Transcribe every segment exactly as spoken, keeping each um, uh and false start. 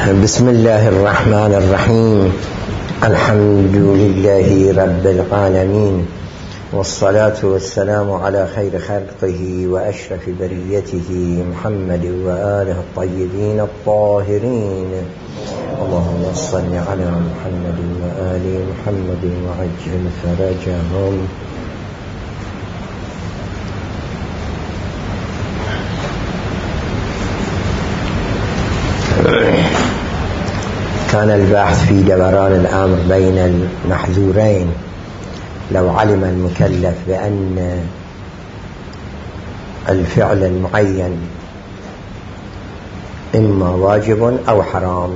بسم الله الرحمن الرحيم. الحمد لله رب العالمين، والصلاة والسلام على خير خلقه وأشرف بريته محمد وآله الطيبين الطاهرين. اللهم صل على محمد وآل محمد وعجل فرجهم. كان البحث في دوران الأمر بين المحذورين. لو علم المكلف بأن الفعل المعين إما واجب أو حرام،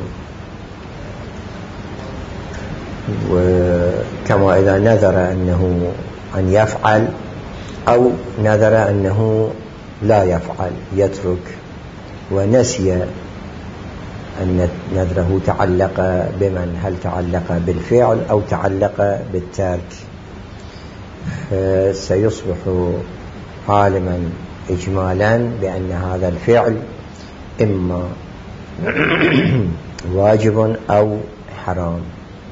وكما إذا نذر أنه أن يفعل أو نذر أنه لا يفعل يترك، ونسي أن نذره تعلق بمن، هل تعلق بالفعل أو تعلق بالترك، سيصبح عالما إجمالا بأن هذا الفعل إما واجب أو حرام.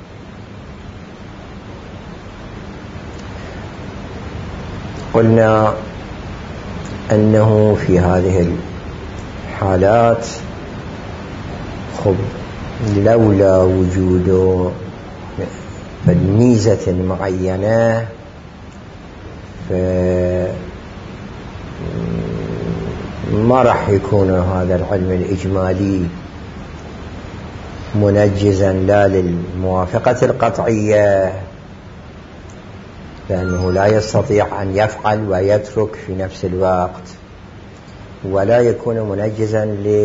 قلنا أنه في هذه الحالات خب لولا وجود ميزة معينة ما راح يكون هذا العلم الإجمالي منجزا لا للموافقة القطعية، لأنه لا يستطيع أن يفعل ويترك في نفس الوقت، ولا يكون منجزا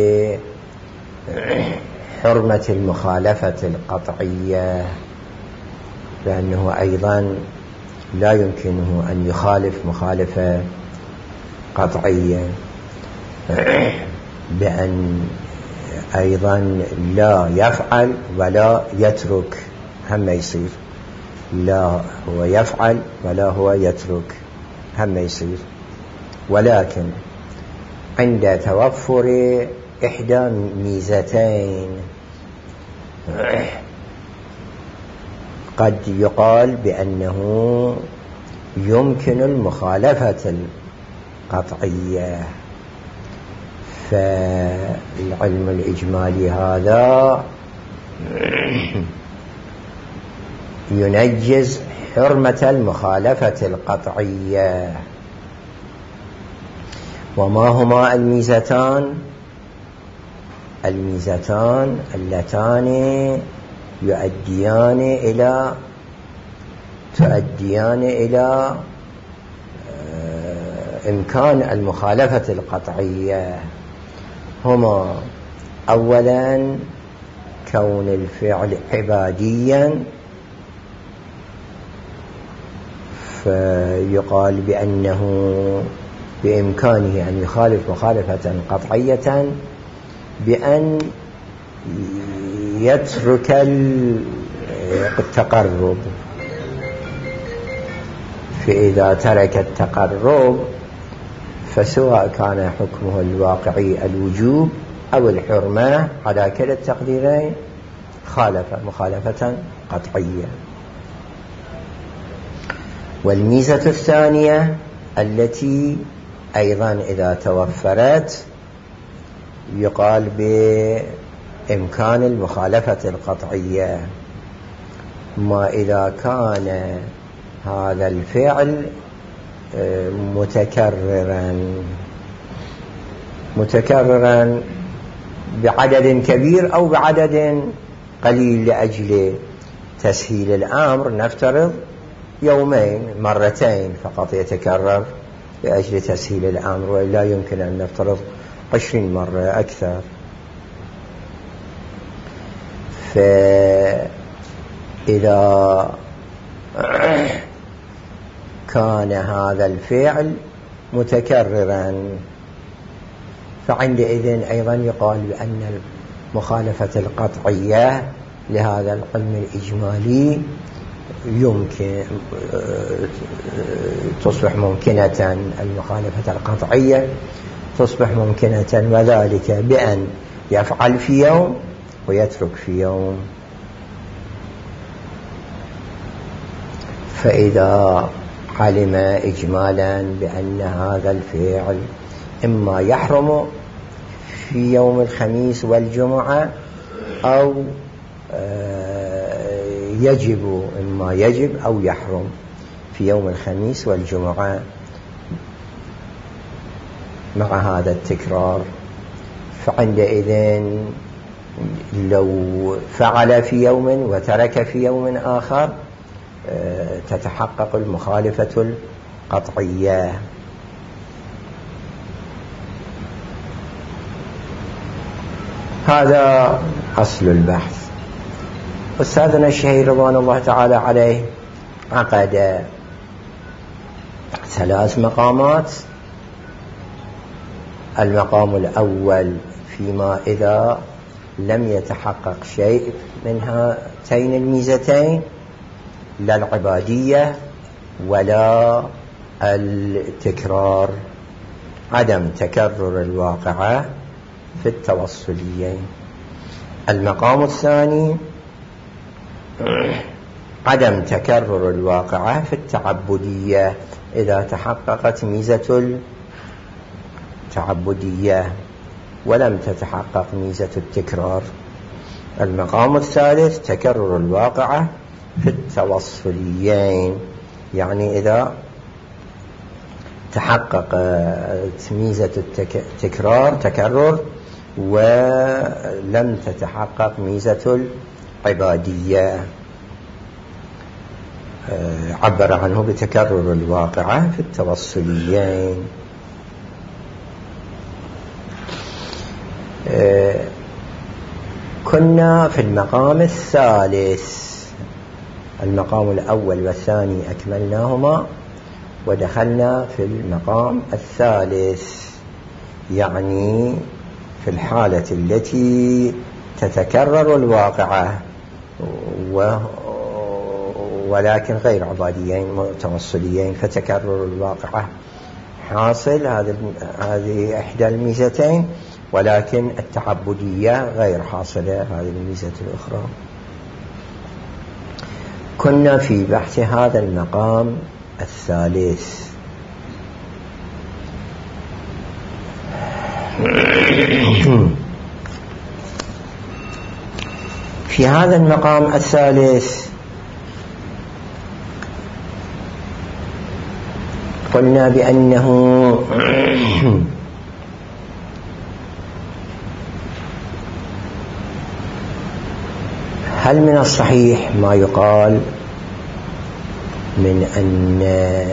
لحرمة المخالفة القطعية، لأنه أيضا لا يمكنه أن يخالف مخالفة قطعية بأن أيضا لا يفعل ولا يترك، هم يصير لا هو يفعل ولا هو يترك، هم يصير. ولكن عند توفر إحدى ميزتين قد يقال بأنه يمكن المخالفة القطعية، فالعلم الإجمالي هذا ينجز حرمة المخالفة القطعية. وما هما الميزتان؟ الميزتان اللتان يؤديان إلى تؤديان إلى إمكان المخالفة القطعية هما: أولا كون الفعل عباديا، فيقال بأنه بإمكانه أن يخالف مخالفة قطعية بأن يترك التقرب، فإذا ترك التقرب فسواء كان حكمه الواقعي الوجوب أو الحرمة على كلا التقديرين خالف مخالفة قطعية. والميزة الثانية التي أيضا إذا توفرت يقال بإمكان المخالفة القطعية، ما إذا كان هذا الفعل متكررا متكررا بعدد كبير أو بعدد قليل، لأجل تسهيل الأمر نفترض يومين مرتين فقط يتكرر لأجل تسهيل الأمر، ولا يمكن أن نفترض عشرين مرة أكثر. فإذا كان هذا الفعل متكررا فعندئذ أيضا يقال بأن المخالفة القطعية لهذا العلم الإجمالي يمكن تصبح ممكنة، المخالفة القطعية تصبح ممكنة، وذلك بأن يفعل في يوم ويترك في يوم. فإذا علم إجمالا بأن هذا الفعل إما يحرم في يوم الخميس والجمعة أو يجب، إما يجب أو يحرم في يوم الخميس والجمعة مع هذا التكرار، فعندئذ لو فعل في يوم وترك في يوم آخر تتحقق المخالفة القطعية. هذا أصل البحث. أستاذنا الشهير رضوان الله تعالى عليه عقد ثلاث مقامات. المقام الأول فيما إذا لم يتحقق شيء من هاتين الميزتين، لا العبادية ولا التكرار، عدم تكرر الواقعة في التوصليين. المقام الثاني عدم تكرر الواقعة في التعبدية إذا تحققت ميزة التعبدية ولم تتحقق ميزة التكرار. المقام الثالث تكرر الواقعة في التوصليين، يعني إذا تحققت ميزة التكرار تكرر ولم تتحقق ميزة العبادية، عبر عنه بتكرر الواقعة في التوصليين. كنا في المقام الثالث. المقام الأول والثاني أكملناهما ودخلنا في المقام الثالث، يعني في الحالة التي تتكرر الواقعة ولكن غير عباديين متوصليين، فتكرر الواقعة حاصل، هذه إحدى الميزتين، ولكن التعبدية غير حاصلة، هذه الميزة الأخرى. كنا في بحث هذا المقام الثالث. في هذا المقام الثالث قلنا بأنه هل من الصحيح ما يقال من أن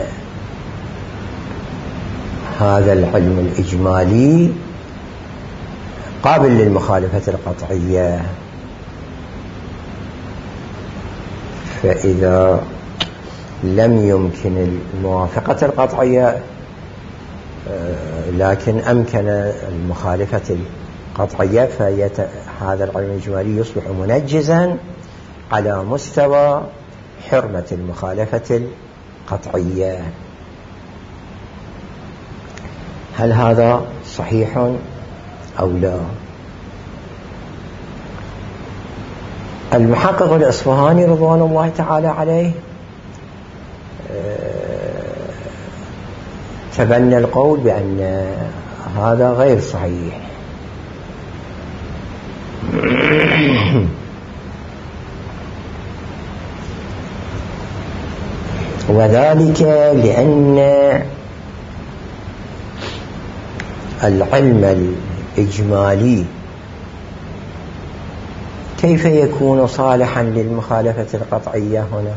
هذا العلم الإجمالي قابل للمخالفة القطعية؟ فإذا لم يمكن الموافقة القطعية لكن أمكن المخالفة القطعية، فهذا العلم الإجمالي يصبح منجزا على مستوى حرمة المخالفة القطعية. هل هذا صحيح أو لا؟ المحقق الإصفهاني رضوان الله تعالى عليه تبنى القول بأن هذا غير صحيح، وذلك لأن العلم الإجمالي كيف يكون صالحا للمخالفة القطعية؟ هنا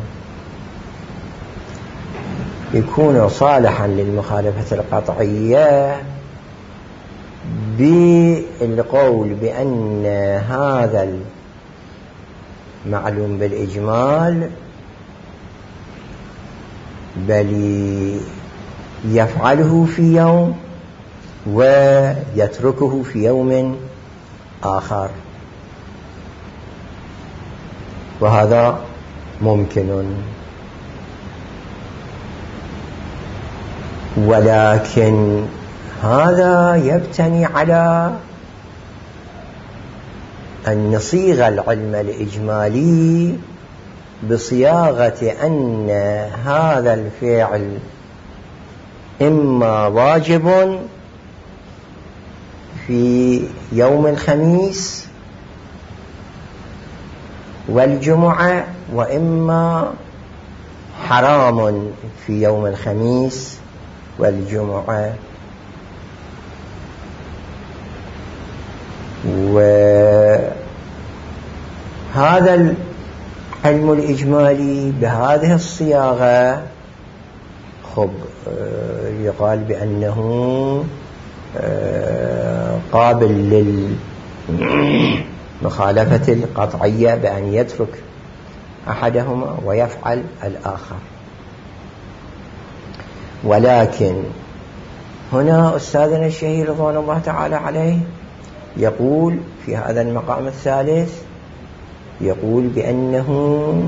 يكون صالحا للمخالفة القطعية بالقول بأن هذا المعلوم بالإجمال بل يفعله في يوم ويتركه في يوم آخر، وهذا ممكن، ولكن هذا يبتني على أن نصيغ العلم الإجمالي بصياغة أن هذا الفعل إما واجب في يوم الخميس والجمعة، وإما حرام في يوم الخميس والجمعة. وهذا العلم الإجمالي بهذه الصياغة خب يقال بأنه قابل للمخالفة القطعية بأن يترك أحدهما ويفعل الآخر. ولكن هنا أستاذنا الشهير رضوان الله تعالى عليه يقول في هذا المقام الثالث، يقول بأنه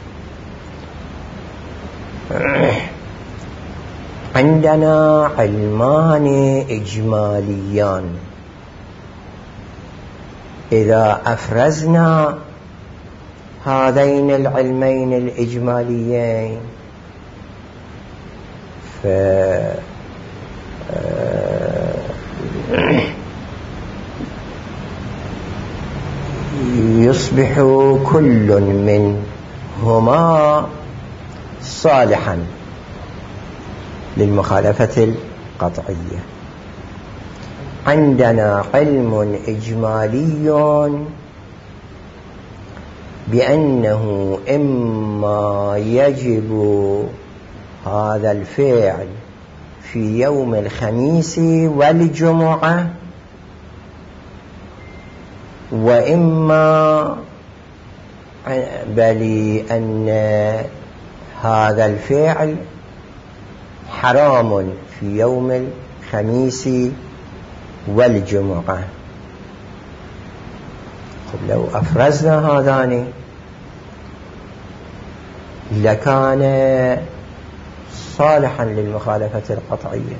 عندنا علمان إجماليان، إذا أفرزنا هذين العلمين الإجماليين ف يصبح كل منهما صالحا للمخالفة القطعية. عندنا علم إجمالي بأنه إما يجب هذا الفعل في يوم الخميس والجمعة، وإما بل أن هذا الفعل حرام في يوم الخميس والجمعة. لو أفرزنا هذان لكان صالحا للمخالفة القطعية،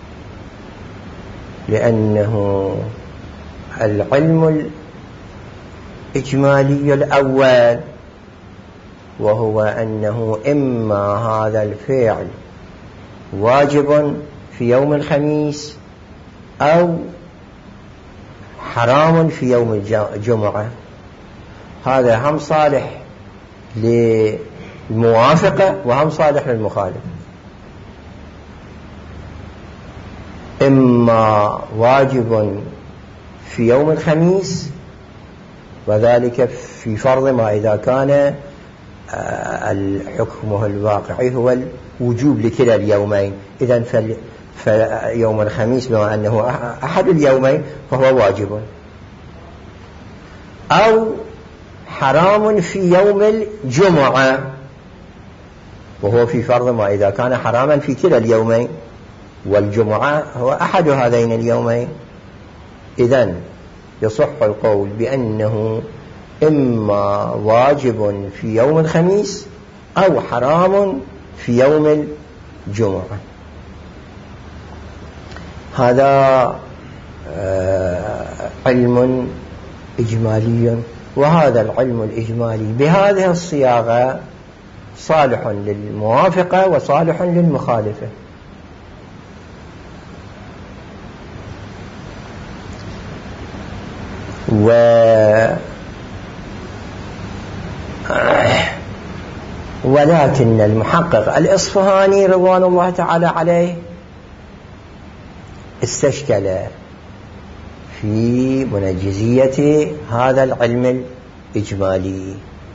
لأنه العلم الإجمالي الأول وهو أنه إما هذا الفعل واجب في يوم الخميس أو حرام في يوم الجمعة، هذا هم صالح للموافقة وهم صالح للمخالف. إما واجب في يوم الخميس، وذلك في فرض ما إذا كان الحكم الواقعي هو الوجوب لكلا اليومين، إذن فيوم الخميس بما أنه أحد اليومين فهو واجب، أو حرام في يوم الجمعة، وهو في فرض ما إذا كان حراما في كلا اليومين، والجمعة هو أحد هذين اليومين. إذن يصح القول بأنه إما واجب في يوم الخميس أو حرام في يوم الجمعة. هذا علم إجمالي، وهذا العلم الإجمالي بهذه الصياغة صالح للموافقة وصالح للمخالفة. و ولكن المحقق الإصفهاني رضوان الله تعالى عليه استشكل في منجزية هذا العلم الإجمالي،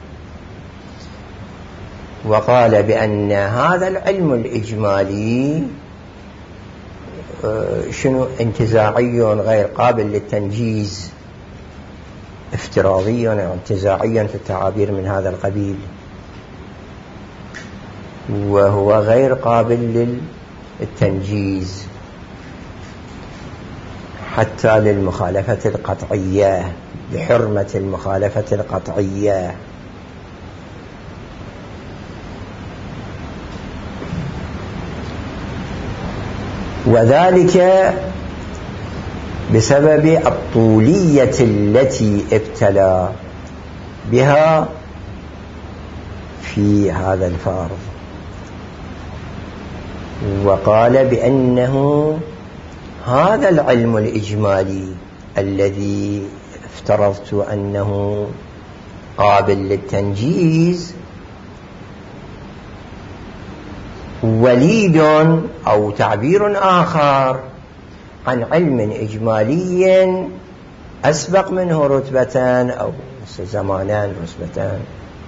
وقال بأن هذا العلم الإجمالي شنو انتزاعي غير قابل للتنجيز، افتراضي أو انتزاعي في التعابير من هذا القبيل، وهو غير قابل للتنجيز حتى للمخالفة القطعية، لحرمة المخالفة القطعية. وذلك بسبب الطولية التي ابتلى بها في هذا الفرض. وقال بأنه هذا العلم الإجمالي الذي افترضت أنه قابل للتنجيز وليد أو تعبير آخر عن علم إجمالي أسبق منه رتبتان أو زمانان رتبتان،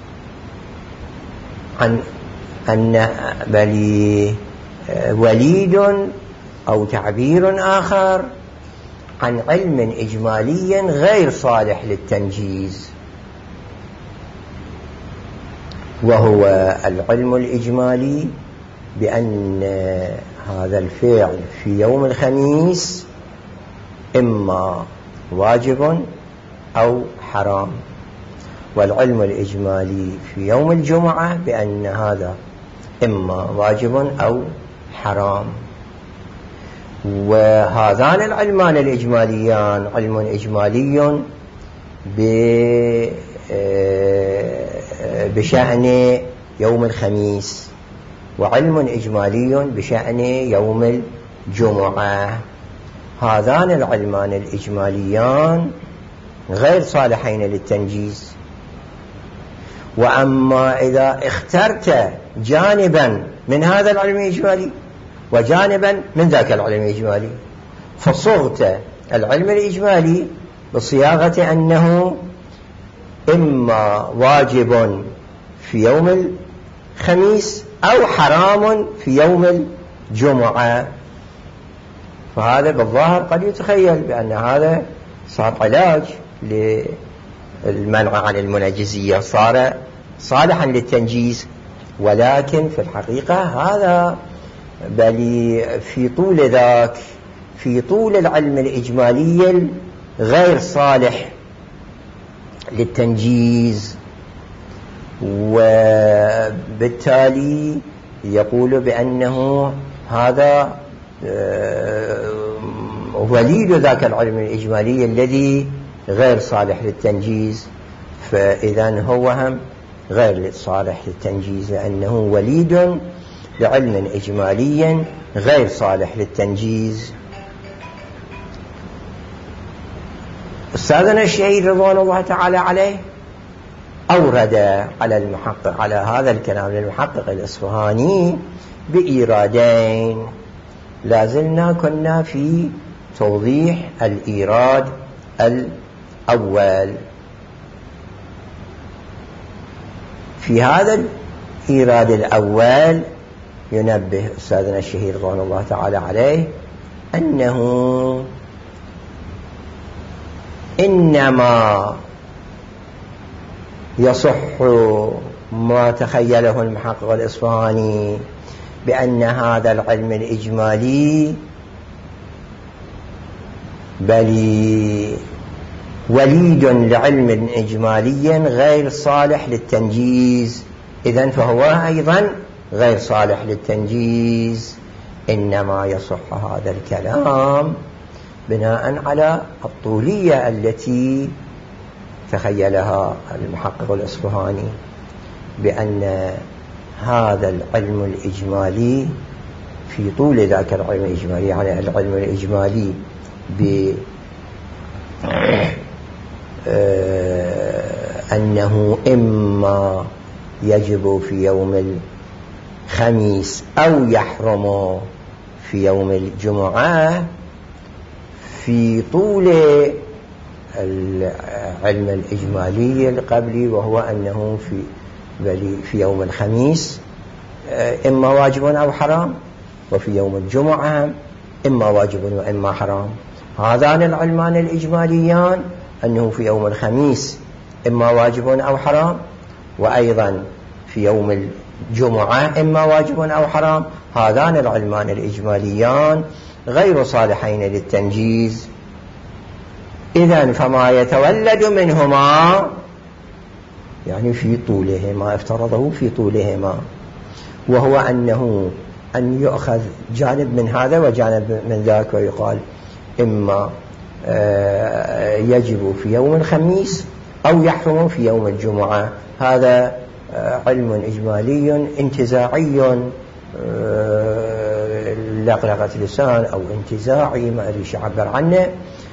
عن أن بل وليد أو تعبير آخر عن علم إجمالي غير صالح للتنجيز، وهو العلم الإجمالي بأن هذا الفعل في يوم الخميس إما واجب أو حرام، والعلم الإجمالي في يوم الجمعة بأن هذا إما واجب أو حرام. وهذان العلمان الإجماليان علم إجمالي بشأن يوم الخميس، وعلم إجمالي بشأن يوم الجمعة. هذان العلمان الإجماليان غير صالحين للتنجيز. وأما إذا اخترت جانبا من هذا العلم الإجمالي وجانبا من ذاك العلم الإجمالي، فصغت العلم الإجمالي بصياغة أنه إما واجب في يوم الخميس أو حرام في يوم الجمعة، فهذا بالظاهر قد يتخيل بأن هذا صار علاج للمنع عن المنجزية، صار صالحا للتنجيز. ولكن في الحقيقة هذا بل في طول ذاك في طول العلم الإجمالي غير صالح للتنجيز، وبالتالي يقول بأنه هذا وليد ذاك العلم الإجمالي الذي غير صالح للتنجيز، فإذا هو هم غير صالح للتنجيز لأنه وليد لعلم إجمالي غير صالح للتنجيز. أستاذنا الشهيد رضوان الله تعالى عليه أورد على المحقق على هذا الكلام للمحقق الإصفهاني بإيرادين. لازلنا كنا في توضيح الإيراد الأول. في هذا الإيراد الأول ينبه أستاذنا الشهيد رضوان الله تعالى عليه أنه إنما يصح ما تخيله المحقق الإصفهاني بأن هذا العلم الإجمالي بل وليد لعلم إجمالي غير صالح للتنجيز، إذن فهو أيضا غير صالح للتنجيز. إنما يصح هذا الكلام بناء على الطولية التي تخيلها المحقق الإصفهاني بأن هذا العلم الإجمالي في طول ذاك العلم الإجمالي، يعني العلم الإجمالي بأنه إما يجب في يوم الخميس أو يحرم في يوم الجمعة في طول العلم الإجمالي القبلي، وهو أنه في في يوم الخميس إما واجب أو حرام، وفي يوم الجمعة إما واجب وإما حرام. هذان العلمان الإجماليان أنه في يوم الخميس إما واجب أو حرام، وأيضا في يوم الجمعة إما واجب أو حرام. هذان العلمان الإجماليان غير صالحين للتنجيز. إذن فما يتولد منهما يعني في طولهما، افترضه في طولهما، وهو أنه أن يؤخذ جانب من هذا وجانب من ذاك، ويقال إما يجب في يوم الخميس أو يحرم في يوم الجمعة. هذا علم إجمالي انتزاعي لقلقة لسان أو انتزاعي ما أدري شو أعبر عنه.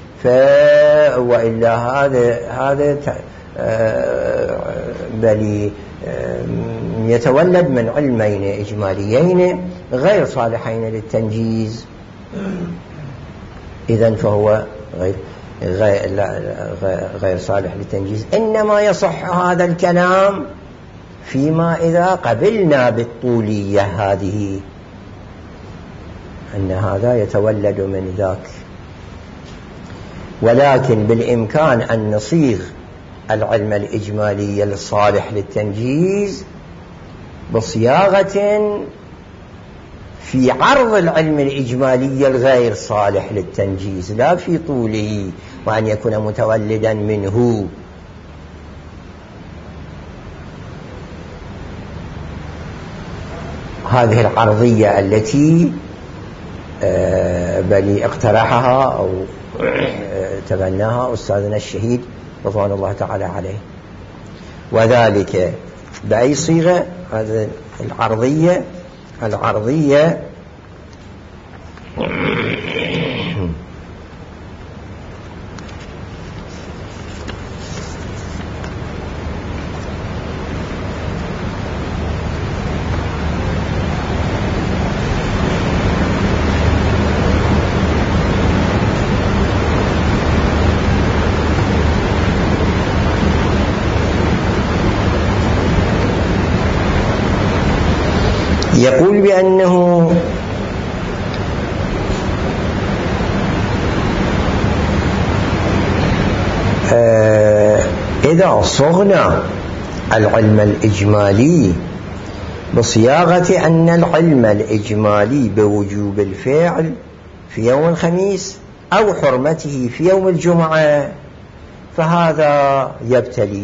وإلا هذا هذا بل يتولد من علمين إجماليين غير صالحين للتنجيز، إذن فهو غير غير, غير صالح للتنجيز. إنما يصح هذا الكلام فيما إذا قبلنا بالطولية هذه، أن هذا يتولد من ذاك. ولكن بالإمكان أن نصيغ العلم الإجمالي الصالح للتنجيز بصياغة في عرض العلم الإجمالي الغير صالح للتنجيز، لا في طوله، وأن يكون متولدا منه. هذه العرضية التي بل اقترحها أو تبناها أستاذنا الشهيد رضوان الله تعالى عليه، وذلك بأي صيغة؟ هذه العرضية العرضية يقول بأنه آه إذا صغنا العلم الإجمالي بصياغة أن العلم الإجمالي بوجوب الفعل في يوم الخميس أو حرمته في يوم الجمعة، فهذا يبتلي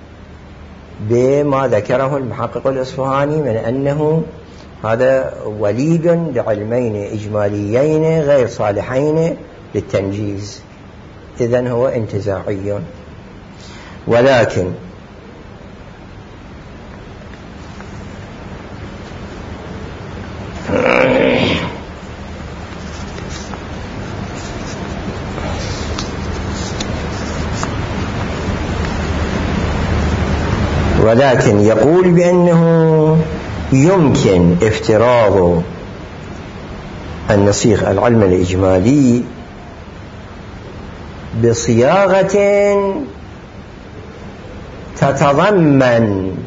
بما ذكره المحقق الإصفهاني من أنه هذا وليد لعلمين إجماليين غير صالحين للتنجيز، إذن هو انتزاعي. ولكن ولكن يقول بأنه يمكن افتراض أن نصيغ العلم الإجمالي بصياغة تتضمن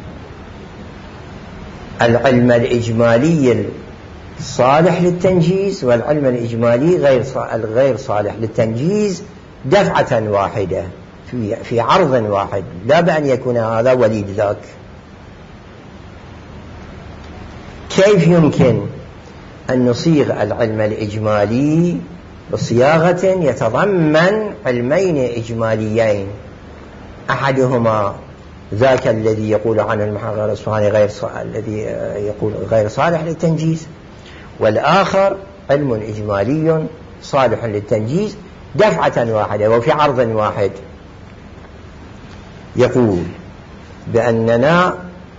العلم الإجمالي الصالح للتنجيز والعلم الإجمالي غير غير صالح للتنجيز دفعة واحدة في في عرض واحد، لا بأن يكون هذا وليد ذاك. كيف يمكن أن نصيغ العلم الإجمالي بصياغة يتضمن علمين إجماليين، أحدهما ذاك الذي يقول عنه المحقق الإصفهاني غير الذي يقول غير صالح للتنجيز، والآخر علم إجمالي صالح للتنجيز دفعة واحدة وفي عرض واحد. يقول بأننا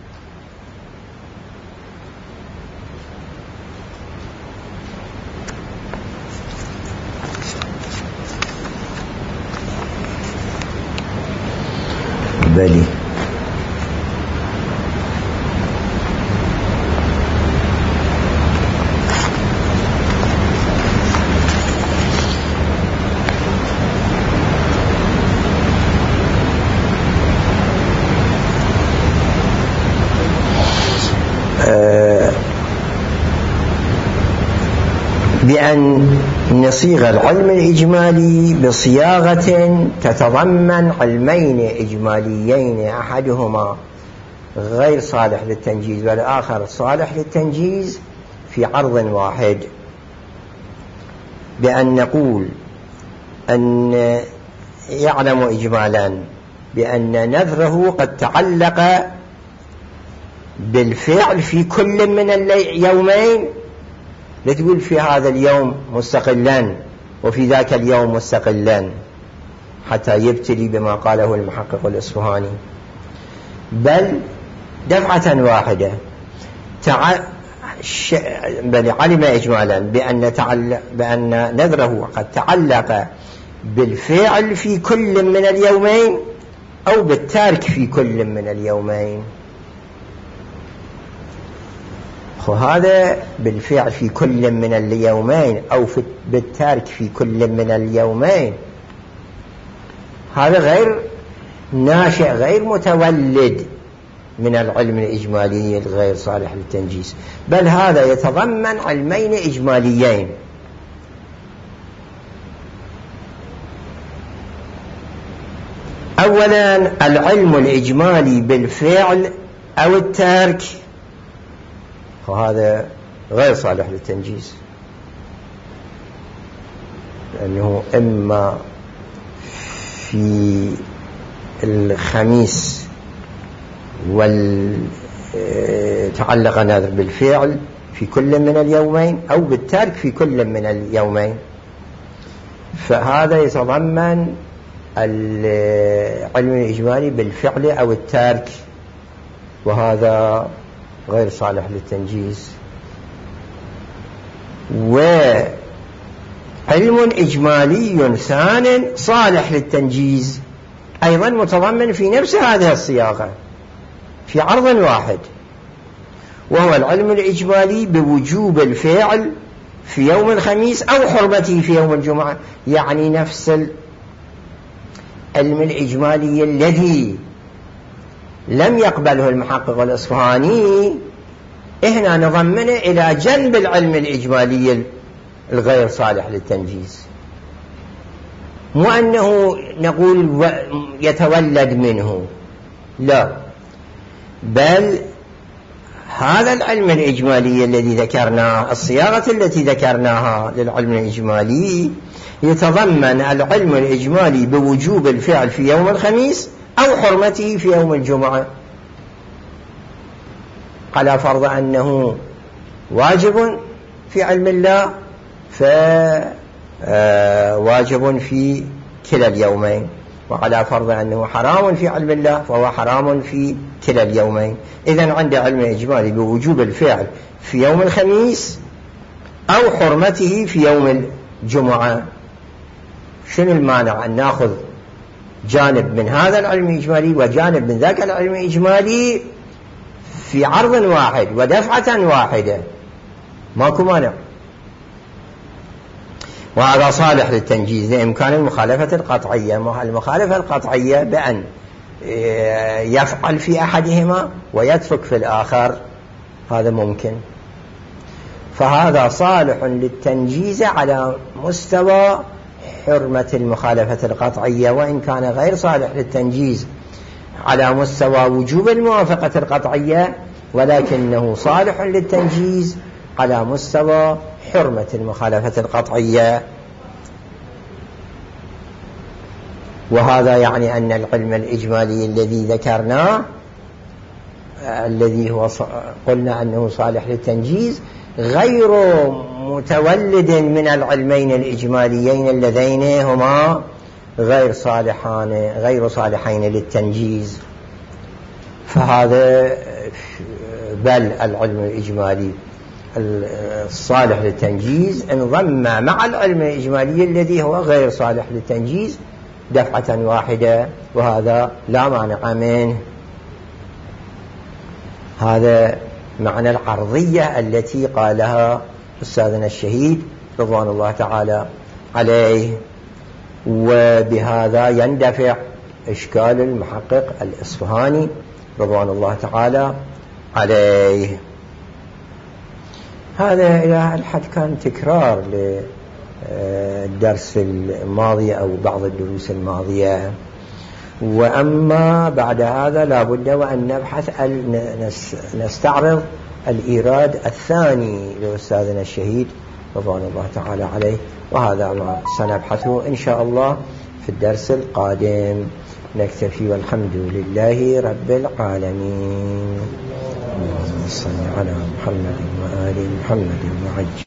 بلي بأن نصيغ العلم الإجمالي بصياغة تتضمن علمين إجماليين أحدهما غير صالح للتنجيز والآخر صالح للتنجيز في عرض واحد، بأن نقول أن يعلم إجمالا بأن نذره قد تعلق بالفعل في كل من اليومين، لا تقول في هذا اليوم مستقلا وفي ذاك اليوم مستقلا، حتى يبتلي بما قاله المحقق الإصفهاني، بل دفعة واحدة تع... ش... بل علم إجمالا بأن, تعلق... بأن نذره قد تعلق بالفعل في كل من اليومين أو بالترك في كل من اليومين. وهذا بالفعل في كل من اليومين أو في بالترك في كل من اليومين هذا غير ناشئ، غير متولد من العلم الإجمالي الغير صالح للتنجيز، بل هذا يتضمن علمين إجماليين. أولا العلم الإجمالي بالفعل أو الترك، وهذا غير صالح للتنجيز، لأنه إما في الخميس وتعلق نذر بالفعل في كل من اليومين أو بالترك في كل من اليومين، فهذا يتضمن العلم الإجمالي بالفعل أو الترك، وهذا غير صالح للتنجيز. وعلم إجمالي ثان صالح للتنجيز أيضا متضمن في نفس هذه الصياغة في عرض واحد، وهو العلم الإجمالي بوجوب الفعل في يوم الخميس أو حرمته في يوم الجمعة، يعني نفس العلم الإجمالي الذي لم يقبله المحقق الإصفهاني إحنا نضمنه إلى جنب العلم الإجمالي الغير صالح للتنجيز، مو أنه نقول يتولد منه، لا، بل هذا العلم الإجمالي الذي ذكرناه، الصياغة التي ذكرناها للعلم الإجمالي يتضمن العلم الإجمالي بوجوب الفعل في يوم الخميس أو حرمته في يوم الجمعة، على فرض أنه واجب في علم الله فواجب في كلا اليومين، وعلى فرض أنه حرام في علم الله فهو حرام في كلا اليومين. إذن عند علم إجمالي بوجوب الفعل في يوم الخميس أو حرمته في يوم الجمعة، شنو المانع أن نأخذ جانب من هذا العلم الإجمالي وجانب من ذاك العلم الإجمالي في عرض واحد ودفعة واحدة؟ ماكو مانع، وهذا صالح للتنجيز لإمكان المخالفة القطعية. المخالفة القطعية بأن يفعل في أحدهما ويترك في الآخر، هذا ممكن، فهذا صالح للتنجيز على مستوى حرمة المخالفة القطعية، وإن كان غير صالح للتنجيز على مستوى وجوب الموافقة القطعية، ولكنه صالح للتنجيز على مستوى حرمة المخالفة القطعية. وهذا يعني أن العلم الإجمالي الذي ذكرناه الذي هو قلنا أنه صالح للتنجيز غير متولد من العلمين الإجماليين اللذين هما غير صالحان غير صالحين للتنجيز، فهذا بل العلم الإجمالي الصالح للتنجيز انضم مع العلم الإجمالي الذي هو غير صالح للتنجيز دفعة واحدة، وهذا لا مانع منه. هذا معنى العرضية التي قالها أستاذنا الشهيد رضوان الله تعالى عليه، وبهذا يندفع إشكال المحقق الإصفهاني رضوان الله تعالى عليه. هذا إلى الحد كان تكرار للدرس الماضي أو بعض الدروس الماضية، وأما بعد هذا لا بد وأن نبحث نستعرض الإيراد الثاني لأستاذنا الشهيد رضوان الله تعالى عليه، وهذا ما سنبحثه إن شاء الله في الدرس القادم. نكتفي والحمد لله رب العالمين. اللهم صل على محمد وآل محمد وعجل